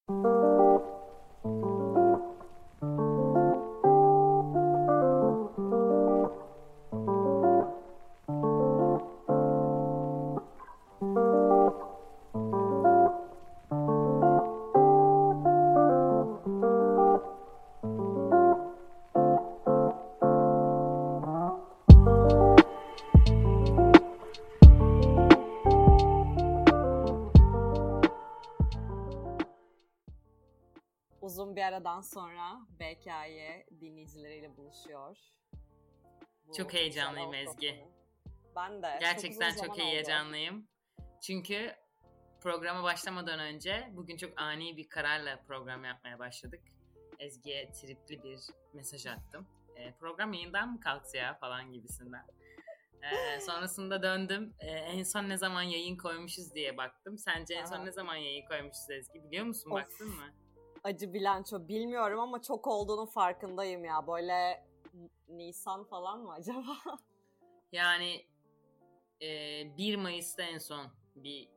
Uzun bir aradan sonra BKY dinleyicileriyle buluşuyor. Çok heyecanlıyım Ezgi. Ben de. Gerçekten çok heyecanlıyım. Çünkü programa başlamadan önce bugün çok ani bir kararla program yapmaya başladık. Ezgi'ye tripli bir mesaj attım. Program yayından mı kalktı ya falan gibisinden. Sonrasında döndüm. En son ne zaman yayın koymuşuz diye baktım. Sence en son ne zaman yayın koymuşuz Ezgi? Biliyor musun? Baktın mı? Acı bilanço bilmiyorum ama çok olduğunun farkındayım ya. Böyle Nisan falan mı acaba? Yani 1 Mayıs'ta en son bir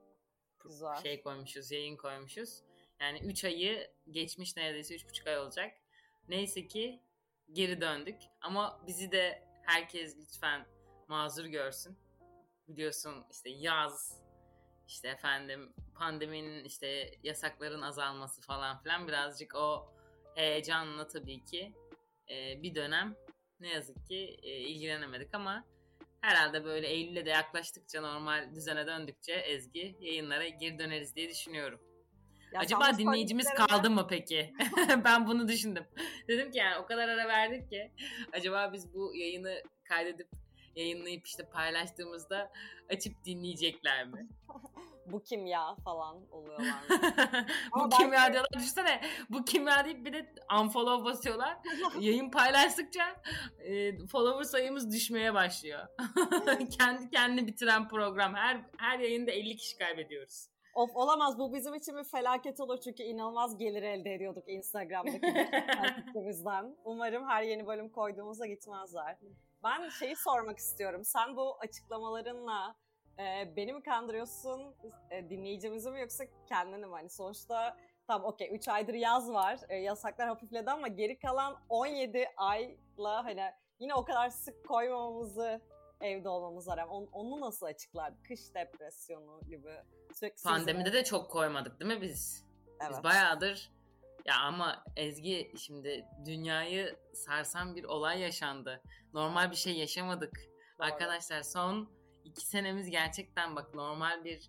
şey koymuşuz, yayın koymuşuz. Yani 3 ayı geçmiş, neredeyse 3,5 ay olacak. Neyse ki geri döndük. Ama bizi de herkes lütfen mazur görsün. Biliyorsun işte yaz, işte efendim pandeminin, işte yasakların azalması falan filan birazcık o heyecanla tabii ki bir dönem ne yazık ki ilgilenemedik ama herhalde böyle Eylül'e de yaklaştıkça, normal düzene döndükçe Ezgi yayınlara geri döneriz diye düşünüyorum. Ya acaba dinleyicimiz kaldı mı peki? Ben bunu düşündüm. Dedim ki yani o kadar ara verdik ki acaba biz bu yayını kaydedip yayınlayıp işte paylaştığımızda açıp dinleyecekler mi? Bu kim ya falan oluyorlar. Bu kim ya diyorlar. Düşünsene, bu kim ya deyip bir de unfollow basıyorlar. Yayın paylaştıkça follower sayımız düşmeye başlıyor. Kendi kendini bitiren program. Her yayında 50 kişi kaybediyoruz. Of, olamaz, bu bizim için bir felaket olur çünkü inanılmaz gelir elde ediyorduk Instagram'daki takipçimizden. Umarım her yeni bölüm koyduğumuzda gitmezler. Ben şeyi sormak istiyorum. Sen bu açıklamalarınla beni mi kandırıyorsun, dinleyicimizi mi, yoksa kendini mi? Hani sonuçta tamam, okey, 3 aydır yaz var, yasaklar hafifledi ama geri kalan 17 ayla hani yine o kadar sık koymamamızı, evde olmamıza rağmen onu nasıl açıklardık? Kış depresyonu gibi. Pandemide de çok koymadık değil mi biz? Evet. Biz bayağıdır ya, ama Ezgi şimdi dünyayı sarsan bir olay yaşandı. Normal bir şey yaşamadık. Doğru. Arkadaşlar son 2 senemiz gerçekten bak normal bir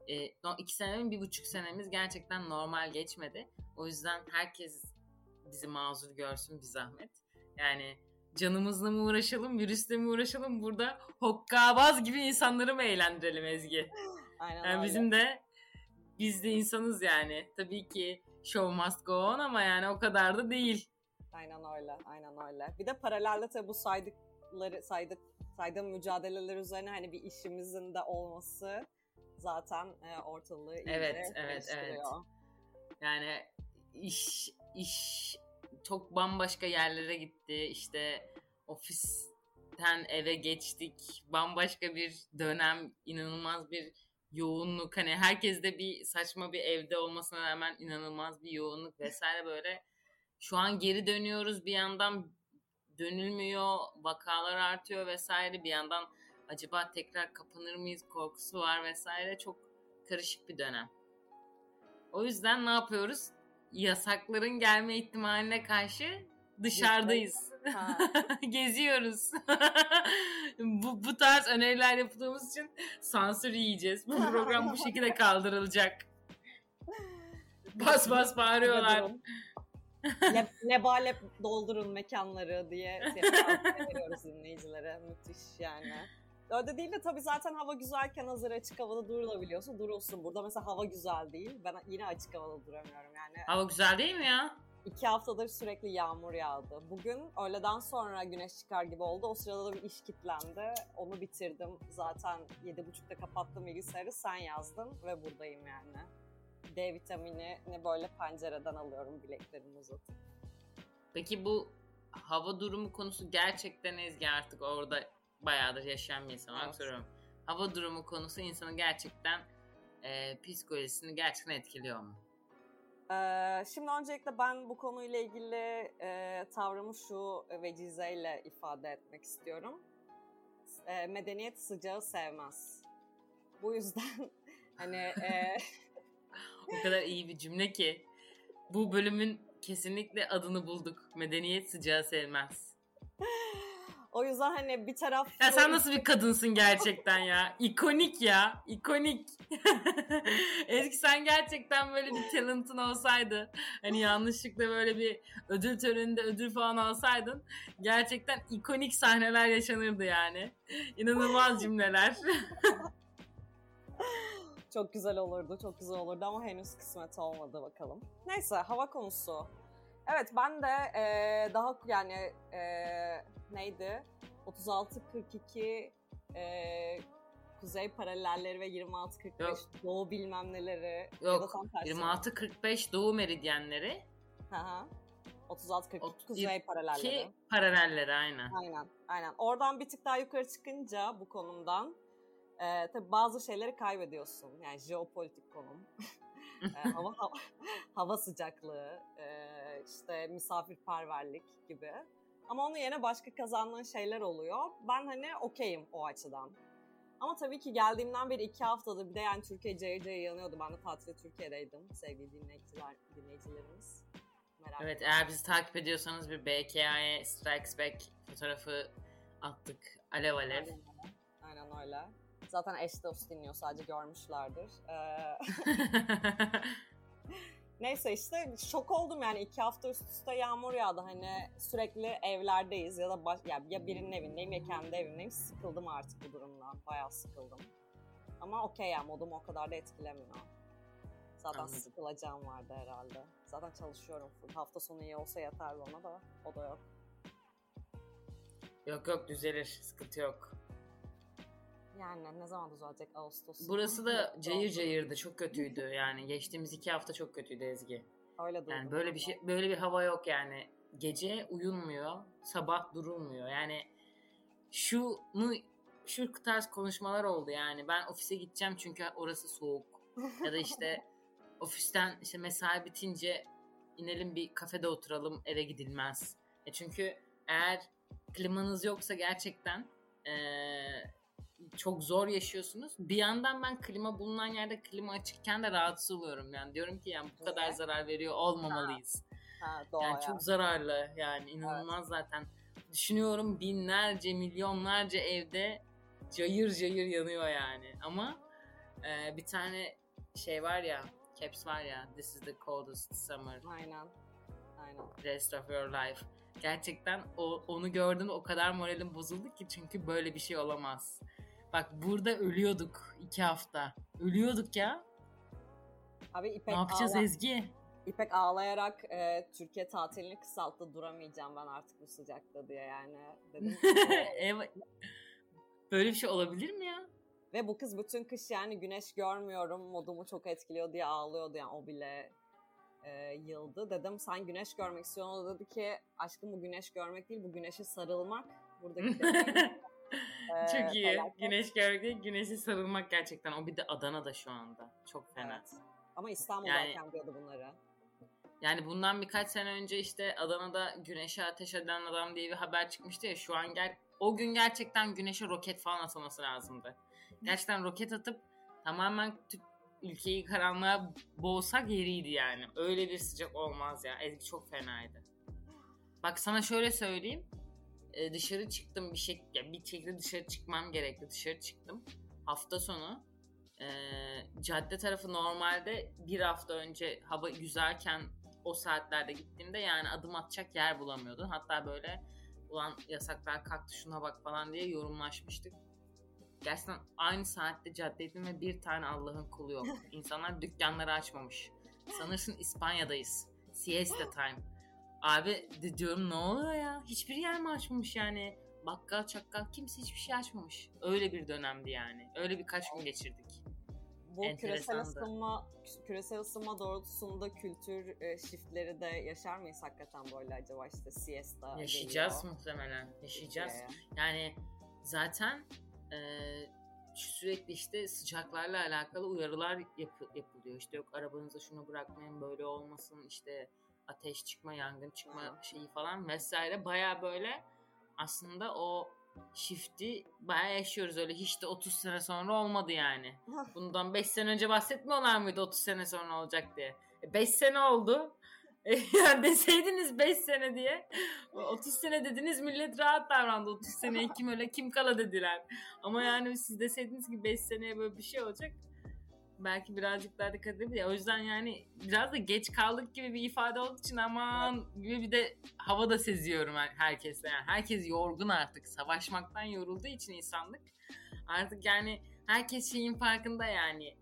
2 senemin 1,5 senemiz gerçekten normal geçmedi. O yüzden herkes bizi mazur görsün bir zahmet. Yani canımızla mı uğraşalım, virüsle mi uğraşalım, burada hokkabaz gibi insanları mı eğlendirelim Ezgi? Aynen yani öyle. Biz de insanız yani. Tabii ki show must go on ama yani o kadar da değil. Aynen öyle. Bir de paralelde tabii bu saydığım mücadeleler üzerine hani bir işimizin de olması zaten ortalığı iyice karıştırıyor. Yani iş çok bambaşka yerlere gitti. İşte ofisten eve geçtik. Bambaşka bir dönem, inanılmaz bir yoğunluk. Hani herkes de bir saçma bir evde olmasına rağmen inanılmaz bir yoğunluk vesaire böyle. Şu an geri dönüyoruz, bir yandan dönülmüyor, vakalar artıyor vesaire, bir yandan acaba tekrar kapanır mıyız korkusu var vesaire, çok karışık bir dönem. O yüzden ne yapıyoruz? Yasakların gelme ihtimaline karşı dışarıdayız. Geziyoruz. bu tarz öneriler yaptığımız için sansür yiyeceğiz. Bu program bu şekilde kaldırılacak. Bas bağırıyorlar. Lebalep doldurun mekanları diye veriyoruz dinleyicilere. Müthiş yani. Öyle değil de tabii zaten hava güzelken hazır açık havada durulabiliyorsa durulsun. Burada mesela hava güzel değil. Ben yine açık havada duramıyorum yani. Hava güzel değil mi ya? 2 haftadır sürekli yağmur yağdı. Bugün öğleden sonra güneş çıkar gibi oldu. O sırada da bir iş kilitlendi. Onu bitirdim. Zaten 7.30'da kapattım bilgisayarı. Sen yazdın ve buradayım yani. D vitaminini böyle pencereden alıyorum, bileklerimi uzatıp. Peki bu hava durumu konusu gerçekten Ezgi artık orada bayağıdır yaşayan bir insan olarak soruyorum. Hava durumu konusu insanın gerçekten psikolojisini gerçekten etkiliyor mu? Şimdi öncelikle ben bu konuyla ilgili tavrımı şu vecizeyle ifade etmek istiyorum. Medeniyet sıcağı sevmez. Bu yüzden hani... O kadar iyi bir cümle ki. Bu bölümün kesinlikle adını bulduk. Medeniyet sıcağı sevmez. O yüzden hani bir taraf... Ya sen nasıl bir kadınsın gerçekten ya? İkonik ya. İkonik. Ezgi sen gerçekten böyle bir talentın olsaydı. Hani yanlışlıkla böyle bir ödül töreninde ödül falan alsaydın. Gerçekten ikonik sahneler yaşanırdı yani. İnanılmaz cümleler. Çok güzel olurdu, çok güzel olurdu ama henüz kısmet olmadı bakalım. Neyse, hava konusu. Evet, ben de daha yani neydi? 36-42 kuzey paralelleri ve 26-45 doğu bilmem neleri. Yok, 26-45 doğu meridyenleri. Hı. 36-42 kuzey paralelleri. Paralelleri aynen. Aynen. Oradan bir tık daha yukarı çıkınca bu konumdan tabii bazı şeyleri kaybediyorsun. Yani jeopolitik konum, hava sıcaklığı, işte misafirperverlik gibi. Ama onun yerine başka kazandığın şeyler oluyor. Ben hani okeyim o açıdan. Ama tabii ki geldiğimden beri 2 haftadır bir de yani Türkiye cayır cayır yanıyordu. Ben de tatilde Türkiye'deydim sevgili dinleyicilerimiz. Evet, eğer bizi takip ediyorsanız bir BKA'ya Strikes Back fotoğrafı attık. Alev alev. Aynen öyle. Zaten eş dost dinliyor, sadece görmüşlerdir. Neyse işte şok oldum yani 2 hafta üst üste yağmur yağdı. Hani sürekli evlerdeyiz ya da ya birinin evindeyim ya kendi evimdeyim. Sıkıldım artık bu durumdan. Bayağı sıkıldım. Ama okey ya, modumu o kadar da etkilemiyor. Zaten anladım. Sıkılacağım vardı herhalde. Zaten çalışıyorum full. Hafta sonu iyi olsa yeter bana da. O da yok. Yok düzelir. Sıkıntı yok. Yani ne zaman düzelecek? Ağustos? Burası da cayır cayırdı. Çok kötüydü. Yani geçtiğimiz 2 hafta çok kötüydü Ezgi. Öyle duydum. Yani böyle bir hava yok yani. Gece uyunmuyor, sabah durulmuyor. Yani şu tarz konuşmalar oldu yani. Ben ofise gideceğim çünkü orası soğuk. Ya da işte ofisten işte mesai bitince inelim bir kafede oturalım, eve gidilmez. Çünkü eğer klimanız yoksa gerçekten çok zor yaşıyorsunuz. Bir yandan ben klima bulunan yerde klima açıkken de rahatsız oluyorum. Yani diyorum ki yani bu kadar zarar veriyor olmamalıyız. Yani çok zararlı yani inanılmaz zaten. Düşünüyorum binlerce, milyonlarca evde cayır cayır yanıyor yani. Ama bir tane şey var ya, caps var ya, this is the coldest summer. Aynen. Rest of your life. Gerçekten onu gördüm, o kadar moralim bozuldu ki çünkü böyle bir şey olamaz. Bak burada ölüyorduk 2 hafta. Ölüyorduk ya. Abi İpek ne yapacağız Ezgi? İpek ağlayarak Türkiye tatilini kısalttı, duramayacağım ben artık bu sıcakta diye yani. Dedim evet. Böyle bir şey olabilir mi ya? Ve bu kız bütün kış yani güneş görmüyorum, modumu çok etkiliyor diye ağlıyordu yani, o bile yıldı. Dedim sen güneş görmek istiyorsun. O dedi ki aşkım bu güneş görmek değil, bu güneşe sarılmak. Buradaki çok iyi. Felaket. Güneş görmek, güneşe sarılmak gerçekten. O bir de Adana'da şu anda. Çok fena. Evet. Ama İstanbul'dayken diyordu bunları. Yani bundan birkaç sene önce işte Adana'da güneşe ateş eden adam diye bir haber çıkmıştı ya. Şu an o gün gerçekten güneşe roket falan atılması lazımdı. Gerçekten roket atıp tamamen ülkeyi karanlığa boğsak yeriydi yani. Öyle bir sıcak olmaz ya. Ezgi çok fenaydı. Bak sana şöyle söyleyeyim. Dışarı çıktım bir şekilde dışarı çıkmam gerekti. Dışarı çıktım. Hafta sonu cadde tarafı normalde bir hafta önce hava güzelken o saatlerde gittiğimde yani adım atacak yer bulamıyordun. Hatta böyle ulan yasaklar kalktı şuna bak falan diye yorumlaşmıştık. Gerçekten aynı saatte caddeydim ve bir tane Allah'ın kulu yok. İnsanlar dükkanları açmamış. Sanırsın İspanya'dayız. Siesta time. Abi diyorum ne oluyor ya? Hiçbir yer mi açmamış yani? Bakkal çakkal kimse hiçbir şey açmamış. Öyle bir dönemdi yani. Öyle birkaç gün geçirdik. Bu küresel ısınma doğrultusunda kültür shiftleri de yaşar mıyız hakikaten böyle acaba, işte siesta yaşayacağız geliyor. Muhtemelen. Yaşayacağız. Yani zaten sürekli işte sıcaklarla alakalı uyarılar yapılıyor. İşte yok arabanıza şunu bırakmayın, böyle olmasın, işte ateş çıkma, yangın çıkma şeyi falan vesaire. Baya böyle aslında o shift'i bayağı yaşıyoruz, öyle hiç de 30 sene sonra olmadı yani. Bundan 5 sene önce bahsetmiyorlar mıydı 30 sene sonra olacak diye? 5 sene oldu. Yani deseydiniz 5 sene diye. 30 sene dediniz, millet rahat davrandı. 30 seneye kim öyle kim kala dediler. Ama yani siz deseydiniz ki 5 seneye böyle bir şey olacak, belki birazcık daha dikkat edebilir. O yüzden yani biraz da geç kaldık gibi bir ifade olduğu için aman gibi bir de hava da seziyorum herkeste. Yani herkes yorgun artık. Savaşmaktan yorulduğu için insanlık. Artık yani herkes şeyin farkında yani.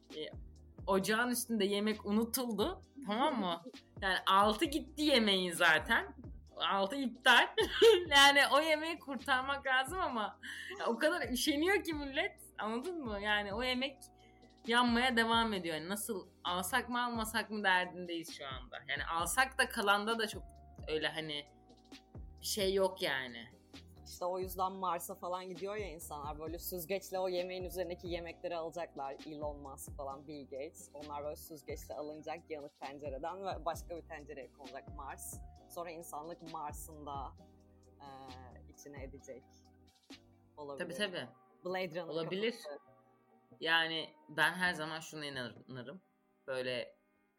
Ocağın üstünde yemek unutuldu. Tamam mı? Yani 6 gitti yemeğin zaten. 6 iptal. Yani o yemeği kurtarmak lazım ama o kadar üşeniyor ki millet. Anladın mı? Yani o yemek yanmaya devam ediyor. Yani nasıl alsak mı almasak mı derdindeyiz şu anda. Yani alsak da kalanda da çok öyle hani bir şey yok yani. İşte o yüzden Mars'a falan gidiyor ya insanlar, böyle süzgeçle o yemeğin üzerindeki yemekleri alacaklar. Elon Musk falan, Bill Gates. Onlar böyle süzgeçle alınacak yanık tencereden ve başka bir tencereye konacak Mars. Sonra insanlık Mars'ın da içine edecek. Olabilir. Tabii. Blade Runner olabilir. Kafası. Yani ben her zaman şuna inanırım. Böyle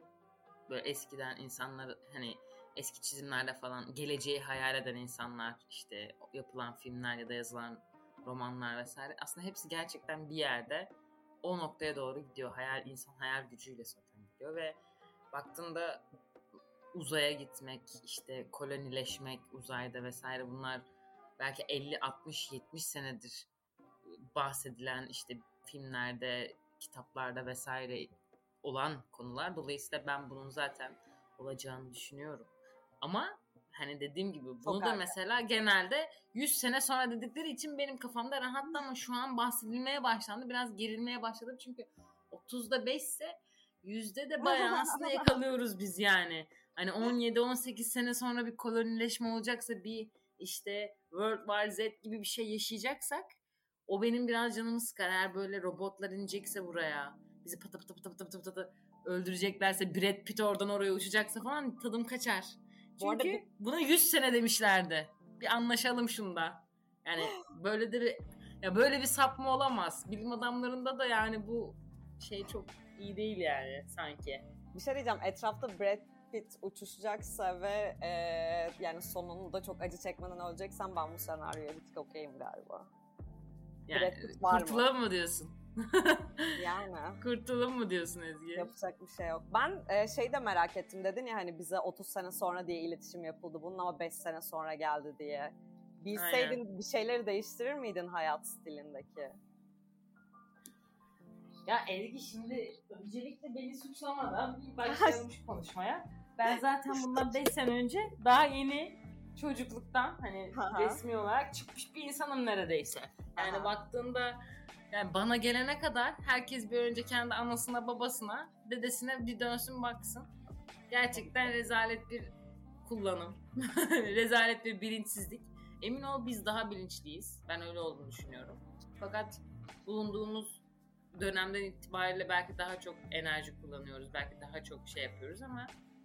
eskiden insanlar hani eski çizimlerde falan geleceği hayal eden insanlar, işte yapılan filmler ya da yazılan romanlar vesaire, aslında hepsi gerçekten bir yerde o noktaya doğru gidiyor. İnsan hayal gücüyle zaten gidiyor ve baktığında uzaya gitmek, işte kolonileşmek uzayda vesaire, bunlar belki 50, 60, 70 senedir bahsedilen, işte filmlerde, kitaplarda vesaire olan konular. Dolayısıyla ben bunun zaten olacağını düşünüyorum. Ama hani dediğim gibi bunu da mesela genelde 100 sene sonra dedikleri için benim kafamda rahattı ama şu an bahsedilmeye başlandı. Biraz gerilmeye başladım çünkü 30'da 5 ise 100'de de bayağı aslında yakalıyoruz biz yani. Hani 17-18 sene sonra bir kolonileşme olacaksa, bir işte World War Z gibi bir şey yaşayacaksak, o benim biraz canımı sıkar. Eğer böyle robotlar inecekse buraya, bizi pata pata öldüreceklerse, Brad Pitt oradan oraya uçacaksa falan, tadım kaçar. Çünkü buna 100 sene demişlerdi. Bir anlaşalım şunda. Yani böyle de böyle bir sapma olamaz. Bilim adamlarında da yani bu şey çok iyi değil yani sanki. Bir şey diyeceğim. Etrafta Brad Pitt uçuşacaksa ve yani sonunda çok acı çekmeden öleceksen, ben bu senaryoya bir tık okeyim galiba. Yani kurtulalım mı diyorsun? Yani. Kurtulalım mı diyorsun Ezgi? Yapacak bir şey yok. Ben şey de merak ettim, dedin ya hani bize 30 sene sonra diye iletişim yapıldı. Bunun ama 5 sene sonra geldi diye. Bilseydin aynen, bir şeyleri değiştirir miydin hayat stilindeki? Ya Ezgi, şimdi öncelikle beni suçlamadan bir başlayalım şu konuşmaya. Ben zaten bundan 5 sene önce daha yeni çocukluktan hani resmi olarak çıkmış bir insanım neredeyse. Yani baktığında, yani bana gelene kadar herkes bir önce kendi anasına, babasına, dedesine bir dönsün baksın. Gerçekten rezalet bir kullanım. Rezalet bir bilinçsizlik. Emin ol biz daha bilinçliyiz. Ben öyle olduğunu düşünüyorum. Fakat bulunduğumuz dönemden itibariyle belki daha çok enerji kullanıyoruz. Belki daha çok şey yapıyoruz ama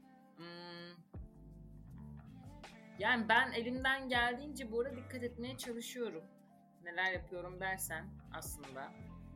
yani ben elimden geldiğince bu arada dikkat etmeye çalışıyorum. Neler yapıyorum dersen aslında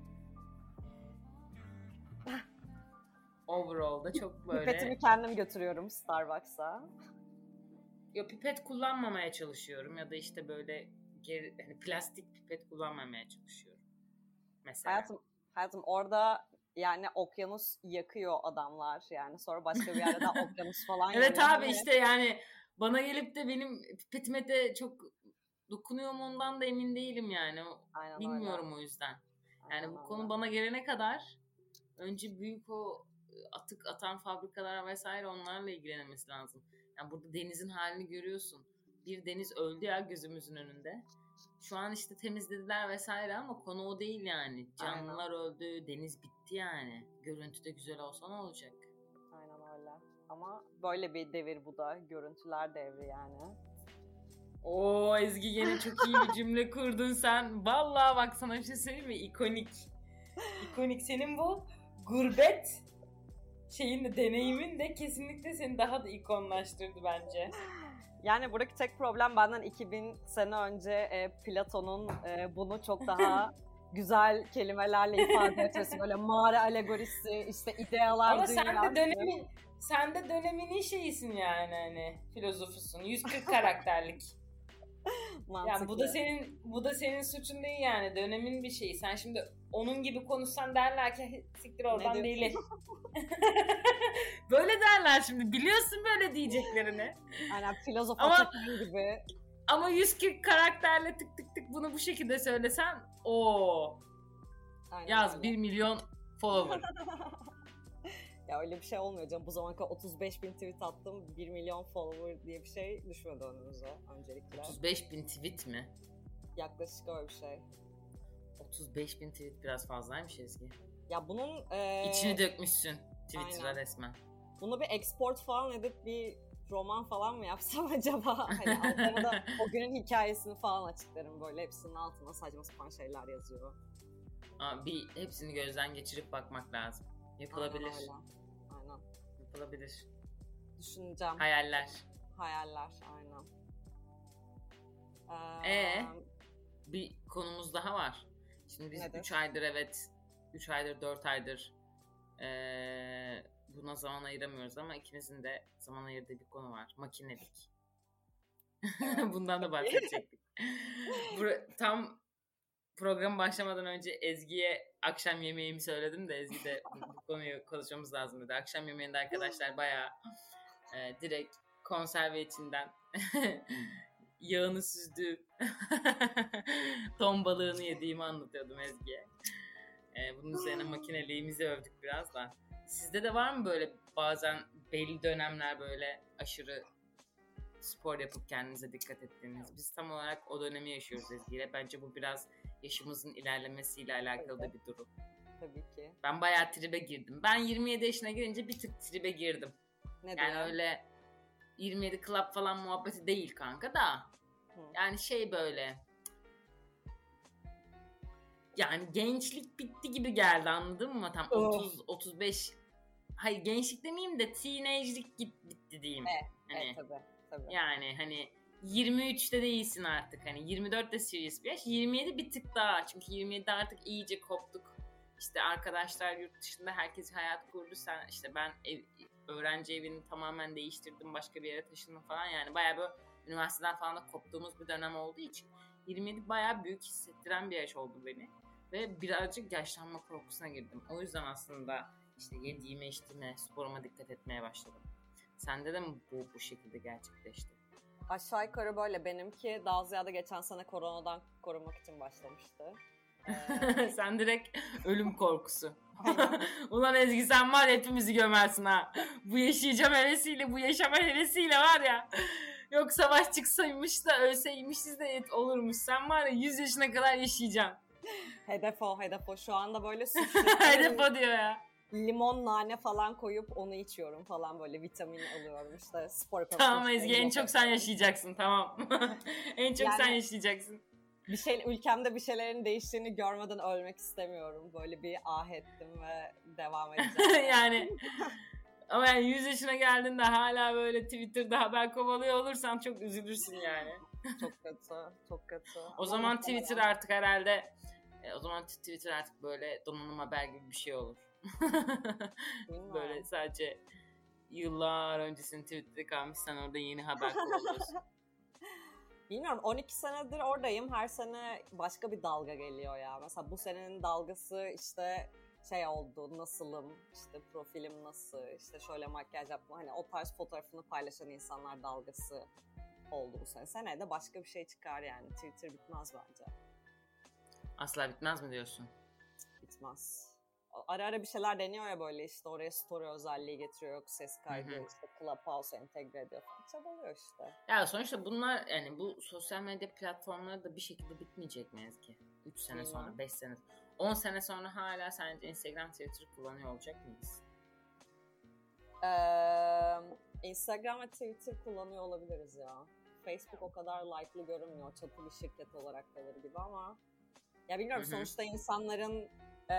overall'da çok böyle... Pipetimi kendim götürüyorum Starbucks'a. Yo, pipet kullanmamaya çalışıyorum ya da işte böyle hani plastik pipet kullanmamaya çalışıyorum. Mesela. Hayatım orada yani okyanus yakıyor adamlar, yani sonra başka bir yerde daha okyanus falan evet abi işte yani bana gelip de benim pipetime de çok dokunuyor mu ondan da emin değilim yani. Aynen bilmiyorum öyle. O yüzden. Aynen yani bu öyle. konu bana gelene kadar önce büyük o atık atan fabrikalar vesaire, onlarla ilgilenmesi lazım. Yani burada denizin halini görüyorsun. Bir deniz öldü ya gözümüzün önünde. Şu an işte temizlediler vesaire ama konu o değil yani. Canlılar öldü, deniz bitti yani. Görüntüde güzel olsa ne olacak? Aynen öyle. Ama böyle bir devir bu da. Görüntüler devri yani. Oo Ezgi yine çok iyi bir cümle kurdun sen. Vallahi bak sana bir şey söyleyeyim mi? İkonik. İkonik. Senin bu gurbet şeyin de deneyimin de kesinlikle seni daha da ikonlaştırdı bence. Yani buradaki tek problem benden 2000 sene önce Platon'un bunu çok daha güzel kelimelerle ifade etmesi. Böyle mağara alegorisi, işte idealar ama dünyası. Sen de döneminin şeyisin yani hani filozofusun. 140 karakterlik. Yani bu da senin suçun değil yani. Dönemin bir şeyi. Sen şimdi onun gibi konuşsan derler ki siktir oradan değil. Böyle derler şimdi. Biliyorsun böyle diyeceklerini. Aynen filozof Atakan gibi. Ama 140 karakterle tık tık tık bunu bu şekilde söylesen yaz öyle. 1 milyon follower. Ya öyle bir şey olmuyor canım. Bu zamana kadar 35.000 tweet attım. 1 milyon follower diye bir şey düşmedi önümüze öncelikle. 35.000 tweet mi? Yaklaşık öyle bir şey. 35.000 tweet biraz fazlaymış Ezgi. Ya bunun... İçini dökmüşsün Twitter'a resmen. Bunu bir export falan edip bir roman falan mı yapsam acaba? Hani altına da o günün hikayesini falan açıklarım böyle. Hepsinin altına saçma sapan şeyler yazıyor. Bir hepsini gözden geçirip bakmak lazım. Yapılabilir. Aynen. Yapılabilir. Düşüneceğim. Hayaller, aynen. Bir konumuz daha var. Şimdi biz 3 aydır 4 aydır buna zaman ayıramıyoruz ama ikimizin de zaman ayırdığı bir konu var. Makinelik. Bundan da bahsedecektik. Tam program başlamadan önce Ezgi'ye akşam yemeğimi söyledim de Ezgi de bu konuyu konuşmamız lazım dedi. Akşam yemeğinde arkadaşlar bayağı direkt konserve içinden yağını süzdüğüm ton balığını yediğimi anlatıyordum Ezgi'ye. Bunun üzerine makineliğimizi övdük biraz da. Sizde de var mı böyle bazen belli dönemler böyle aşırı spor yapıp kendinize dikkat ettiğiniz? Biz tam olarak o dönemi yaşıyoruz Ezgi'yle. Bence bu biraz yaşımızın ilerlemesiyle alakalı da bir durum. Tabii ki. Ben bayağı tribe girdim. Ben 27 yaşına girince bir tık tribe girdim. Neden? Yani öyle 27 club falan muhabbeti değil kanka da. Yani şey böyle. Yani gençlik bitti gibi geldi, anladın mı? Tam 30-35. Hayır gençlik demeyeyim de teenage'lik bitti diyeyim. Evet tabii. Yani hani 23'te değilsin artık. Hani 24'te serious bir yaş. 27 bir tık daha. Çünkü 27'de artık iyice koptuk. İşte arkadaşlar yurt dışında herkes hayat kurdu. Sen işte ben öğrenci evini tamamen değiştirdim. Başka bir yere taşındım falan. Yani bayağı böyle üniversiteden falan da koptuğumuz bir dönem olduğu için 27 bayağı büyük hissettiren bir yaş oldu beni. Ve birazcık yaşlanma korkusuna girdim. O yüzden aslında işte yediğime, içtiğime, sporuma dikkat etmeye başladım. Sende de mi bu şekilde gerçekleşti? Aşağı yukarı böyle. Benimki daha ziyade geçen sene koronadan korunmak için başlamıştı. Sen direkt ölüm korkusu. Ulan Ezgi sen var hepimizi gömersin ha. Bu yaşayacağım hevesiyle, bu yaşama hevesiyle var ya. Yok savaş çıksaymış da ölseymişiz de olurmuş. Sen var ya 100 yaşına kadar yaşayacaksın. Hedef o. Şu anda böyle hedef o diyor ya. Limon, nane falan koyup onu içiyorum falan böyle vitamin alıyorum işte spor yapıyorum. Tamam Ezgi en çok sen yaşayacaksın tamam. En çok sen yaşayacaksın. Ülkemde bir şeylerin değiştiğini görmeden ölmek istemiyorum. Böyle bir ettim ve devam edeceğim. Yani ama yani 100 yaşına geldiğinde hala böyle Twitter'da haber kovalıyor olursan çok üzülürsün yani. Çok kötü. O zaman Twitter artık herhalde Twitter artık böyle donanım haber gibi bir şey olur. Böyle sadece yıllar öncesinin Twitter'da kalmış sen orada yeni haber kovalıyorsun. Bilmiyorum 12 senedir oradayım. Her sene başka bir dalga geliyor ya. Mesela bu senenin dalgası işte şey oldu, nasılım, işte profilim nasıl, işte şöyle makyaj yapma. Hani o tarz fotoğrafını paylaşan insanlar dalgası oldu bu sene. Seneye de başka bir şey çıkar yani. Twitter bitmez bence. Asla bitmez mi diyorsun? Bitmez. Ara ara bir şeyler deniyor ya böyle işte oraya story özelliği getiriyor, yok ses kaydı, işte Clubhouse entegre ediyor falan. Çabalıyor işte. Ya sonuçta bunlar yani bu sosyal medya platformları da bir şekilde bitmeyecek mi Ezgi? 3 sene sonra, 5 sene, 10 sene sonra hala sence Instagram, Twitter kullanıyor olacak mıyız? Instagram ve Twitter kullanıyor olabiliriz ya. Facebook o kadar like'lı görünmüyor. Çatı bir şirket olarak kalır gibi ama ya bilmiyorum, sonuçta insanların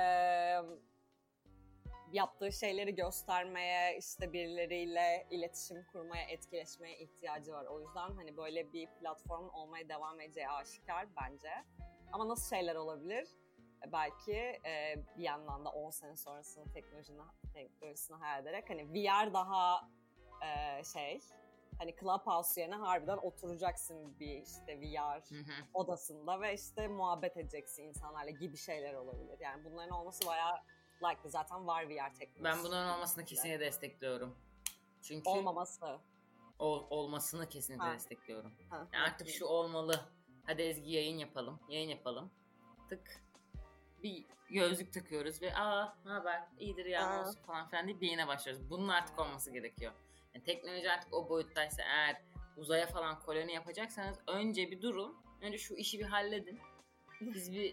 yaptığı şeyleri göstermeye, işte birileriyle iletişim kurmaya, etkileşmeye ihtiyacı var. O yüzden hani böyle bir platform olmaya devam edeceği aşikar bence. Ama nasıl şeyler olabilir? Belki bir yandan da 10 sene sonrasının teknolojisini hayal ederek hani VR daha hani Clubhouse yerine harbiden oturacaksın bir işte VR odasında ve işte muhabbet edeceksin insanlarla gibi şeyler olabilir. Yani bunların olması bayağı likely. Zaten var VR teknolojisi. Ben bunların olmasını kesinlikle destekliyorum. Çünkü olmasını kesinlikle destekliyorum. Yani artık şu olmalı. Hadi Ezgi yayın yapalım. Tık. Bir gözlük takıyoruz ve ne haber? İyidir ya olsun falan filan deyip yayına başlıyoruz. Bunun artık olması gerekiyor. Yani teknoloji artık o boyuttaysa, eğer uzaya falan koloni yapacaksanız önce bir durun. Önce şu işi bir halledin. Biz bir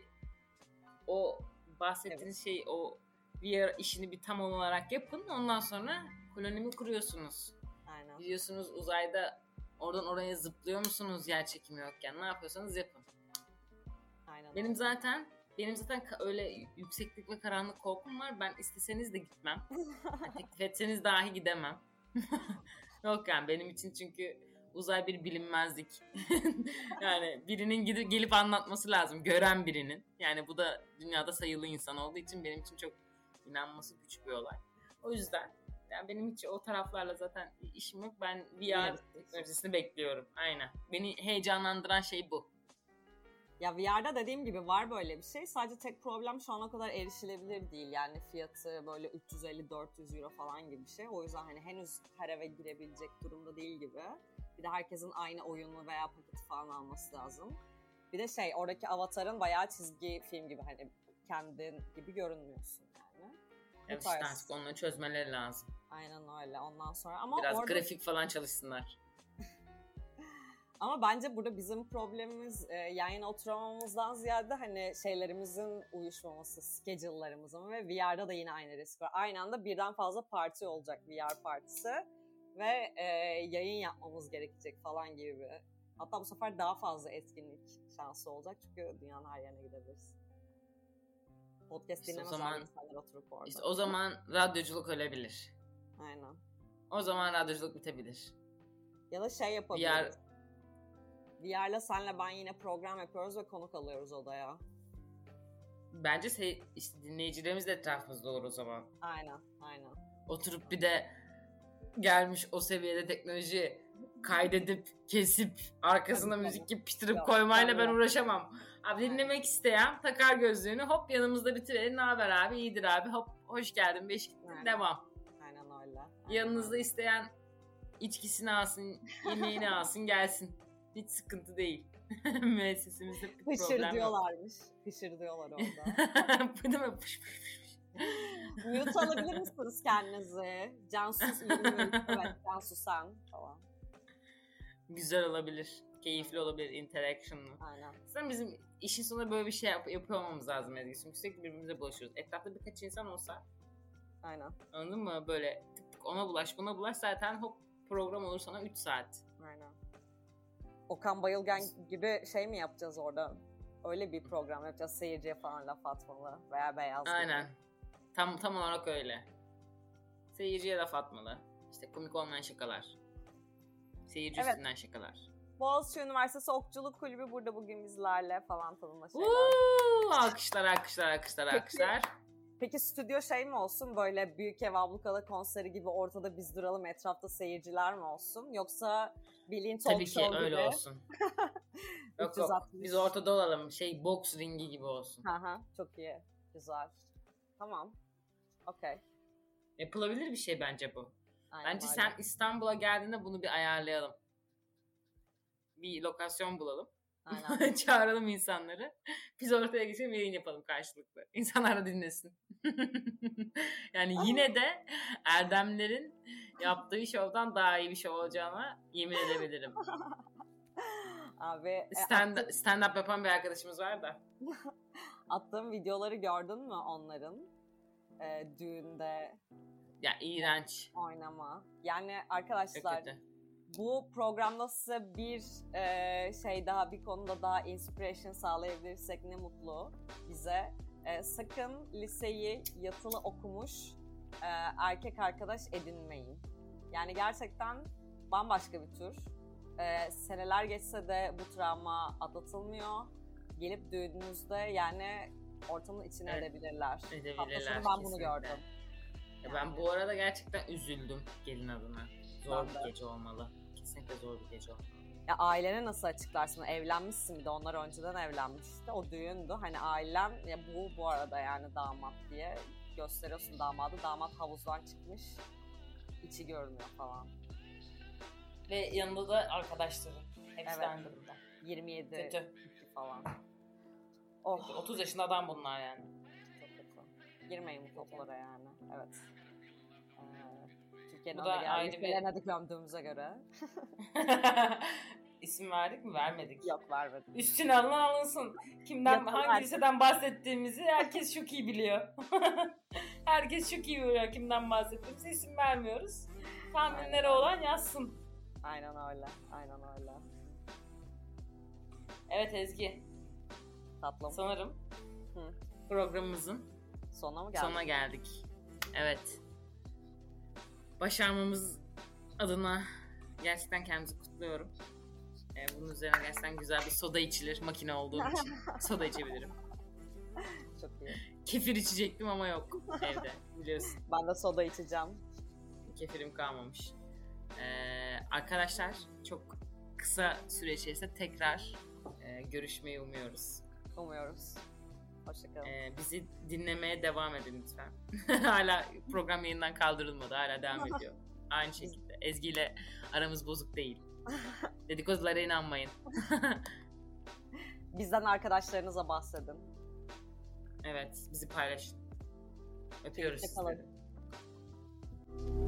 o bahsettiğiniz şey, o VR işini bir tam olarak yapın. Ondan sonra kolonimi kuruyorsunuz. Aynen. Gidiyorsunuz uzayda, oradan oraya zıplıyor musunuz yer çekimi yokken? Ne yapıyorsanız yapın. Aynen. Benim zaten öyle yükseklik ve karanlık korkum var. Ben isteseniz de gitmem. Yani teklif etseniz dahi gidemem. Yok yani benim için, çünkü uzay bir bilinmezlik. Yani birinin gelip anlatması lazım. Gören birinin. Yani bu da dünyada sayılı insan olduğu için benim için çok inanması güç bir olay. O yüzden yani benim hiç o taraflarla zaten işim yok. Ben VR teknolojisini bekliyorum. Aynen. Beni heyecanlandıran şey bu. Ya VR'da dediğim gibi var böyle bir şey. Sadece tek problem şu ana kadar erişilebilir değil. Yani fiyatı böyle 350-400 euro falan gibi bir şey. O yüzden hani henüz her eve girebilecek durumda değil gibi. Bir de herkesin aynı oyunu veya paketi falan alması lazım. Bir de oradaki avatarın bayağı çizgi film gibi, hani kendin gibi görünmüyorsun yani. Evet, işte artık onları çözmeleri lazım. Aynen öyle. Ondan sonra ama biraz grafik falan çalışsınlar. Ama bence burada bizim problemimiz yan yana oturamamamızdan ziyade hani şeylerimizin uyuşmaması, schedule'larımızın, ve VR'da da yine aynı risk var. Aynı anda birden fazla parti olacak, VR partisi ve yayın yapmamız gerekecek falan gibi bir. Hatta bu sefer daha fazla etkinlik şansı olacak çünkü dünyanın her yerine gidebiliriz. Podcast dinlemez insanlar oturup orada. İşte o zaman radyoculuk ölebilir. Aynen. O zaman radyoculuk bitebilir. Ya da yapabiliriz. VR'la senle ben yine program yapıyoruz ve konuk alıyoruz odaya. Bence işte dinleyicilerimiz de etrafımızda olur o zaman. Aynen. Oturup bir de gelmiş o seviyede teknoloji kaydedip, kesip, arkasına müzik yapıştırıp koymayla ben uğraşamam. Abi dinlemek isteyen takar gözlüğünü, hop yanımızda bitirelim. Ne haber abi? İyidir abi. Hop hoş geldin. Beş gittin. Devam. Aynen öyle. Yanınızda isteyen içkisini alsın, yemeğini alsın, gelsin. Hiç sıkıntı değil. Müessesemizde bir problem yok. Diyorlarmış. Hışır diyorlar orada. Değil mi? Pış. Mute alabilir misiniz kendinizi? Cansu, evet Cansu sen falan. Güzel olabilir. Keyifli olabilir. Interaction'lı. Aynen. Zaten bizim işin sonunda böyle bir şey yapıyor olmamız lazım Ezgi. Çünkü sürekli birbirimize bulaşıyoruz. Etrafta birkaç insan olsa. Aynen. Anladın mı? Böyle tık tık ona bulaş buna bulaş, zaten hop program olur sana 3 saat. Aynen. Okan Bayülgen gibi mi yapacağız orada? Öyle bir program yapacağız. Seyirciye falan laf atmalı veya beyaz gibi. Aynen. Tam olarak öyle. Seyirciye laf atmalı. İşte komik olmayan şakalar. Seyirci üstünden şakalar. Boğaziçi Üniversitesi Okçuluk Kulübü burada bugün bizlerle falan tadında şeyler. Alkışlar. Peki stüdyo mi olsun, böyle Büyük Ev Ablukada konseri gibi ortada biz duralım, etrafta seyirciler mi olsun? Yoksa bildiğin talk show gibi? Tabii ki öyle olsun. yok biz ortada olalım, boks ringi gibi olsun. Çok iyi, güzel. Tamam, okey. Yapılabilir bir şey bence bu. Aynen, bence sen İstanbul'a geldiğinde bunu bir ayarlayalım. Bir lokasyon bulalım. Aynen. Çağıralım insanları. Biz ortaya geçelim, yayın yapalım karşılıklı. İnsanlar da dinlesin. Yani yine de Erdemlerin yaptığı şovdan daha iyi bir şov olacağına yemin edebilirim. Abi stand-up yapan bir arkadaşımız var da. Attığım videoları gördün mü onların? Düğünde. Ya iğrenç. Oynama. Yani arkadaşlar Bu programda size bir bir konuda daha inspiration sağlayabilirsek ne mutlu bize. Sakın liseyi yatılı okumuş erkek arkadaş edinmeyin. Yani gerçekten bambaşka bir tür. Seneler geçse de bu travma atlatılmıyor. Gelip düğününüzde yani ortamın içine edebilirler. Edebilirler. Ben bunu gördüm. Yani. Ben bu arada gerçekten üzüldüm gelin adına. Zor bir gece olmalı. Kesinlikle zor bir gece olmalı. Ya ailene nasıl açıklarsın? Evlenmişsin bir de, onlar önceden evlenmişti. O düğündü. Hani ailen ya bu arada yani damat diye gösteriyorsun damadı. Damat havuzdan çıkmış. İçi görünüyor falan. Ve yanında da arkadaşları. Hepsi evet. aynı durumda. 27 kötü. falan. Oh. 30 yaşında adam bunlar yani. Çok kötü. Girmeyin bu toplara yani. Evet. Türkiye'nin bu da ayrı bir... gömdüğümüze göre. İsim verdik mi? Vermedik. Yok, vermedik. Üstüne alınsın. Kimden, hangi liseden bahsettiğimizi herkes çok iyi biliyor. Herkes çok iyi biliyor kimden bahsettiğimizi. İsim vermiyoruz. Tahminleri olan yazsın. Aynen öyle. Evet Ezgi. Tatlım. Sanırım programımızın sonuna geldik. Evet. Başarmamız adına gerçekten kendimizi kutluyorum. Bunun üzerine gerçekten güzel bir soda içilir. Makine olduğum için soda içebilirim. Çok iyi. Kefir içecektim ama yok evde, biliyorsun. Ben de soda içeceğim. Kefirim kalmamış. Arkadaşlar çok kısa süre içerisinde tekrar görüşmeyi umuyoruz. Hoşçakalın. Bizi dinlemeye devam edin lütfen. Hala program yayından kaldırılmadı. Hala devam ediyor. Aynı şekilde. Ezgi ile aramız bozuk değil. Dedikodulara inanmayın. Bizden arkadaşlarınıza bahsedin. Evet, bizi paylaşın. Öpüyoruz sizleri.